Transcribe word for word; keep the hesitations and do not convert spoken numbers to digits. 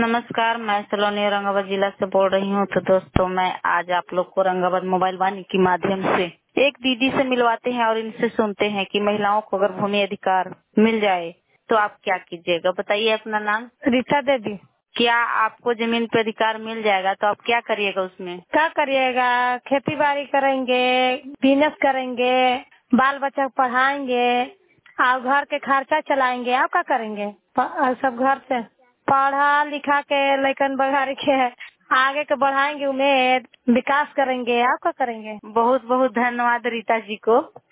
नमस्कार, मैं सलोनी औरंगाबाद जिला से बोल रही हूँ। तो दोस्तों, मैं आज आप लोग को औरंगाबाद मोबाइल वाणी के माध्यम से एक दीदी से मिलवाते हैं और इनसे सुनते हैं कि महिलाओं को अगर भूमि अधिकार मिल जाए तो आप क्या कीजिएगा। बताइए अपना नाम। रीता देवी। क्या आपको जमीन पे अधिकार मिल जाएगा तो आप क्या करिएगा उसमें? क्या करिएगा? खेती बाड़ी करेंगे, बिजनेस करेंगे, बाल बच्चा को पढ़ाएंगे और घर के खर्चा चलाएंगे। आप क्या करेंगे? प- सब घर से पढ़ा लिखा के लेकिन बघारी के आगे के बढ़ाएंगे, उम्मीद विकास करेंगे। आप क्या करेंगे? बहुत बहुत धन्यवाद रीता जी को।